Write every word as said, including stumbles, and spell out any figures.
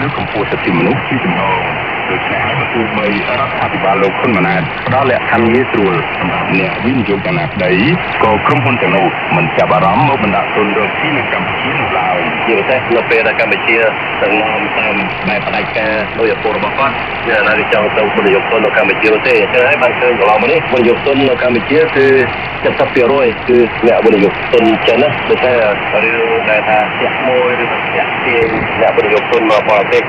ឬកម្ពុជាសិទ្ធិមនុស្សជាចំណងដូច្នេះបើទោះបីរដ្ឋាភិបាលលោកហ៊ុនម៉ាណែតផ្ដល់លក្ខខណ្ឌងាយស្រួលសម្រាប់អ្នកវិនិយោគទាំងណាក្តីក៏ក្រុមហ៊ុនទាំងនោះមិនចាប់អារម្មណ៍មកបណ្ដាក់ទុនរកស៊ីនៅកម្ពុជានោះឡើយជាពិសេសនៅពេលដែលកម្ពុជាដំណើរតាមបែបផ្ដាច់ការដោយឪពុករបស់គាត់វាណាគេចង់ទៅវិនិយោគទុននៅកម្ពុជាទេអញ្ចឹងហើយបានឃើញកន្លងមកនេះវិនិយោគទុននៅកម្ពុជាគឺ เจ็ดสิบเปอร์เซ็นต์ គឺអ្នកវិនិយោគទុនចិនណាដូចតែរឿងដែលថាផ្ទះមួយឬផ្ទះគេអ្នកវិនិយោគទុនមកបរទេស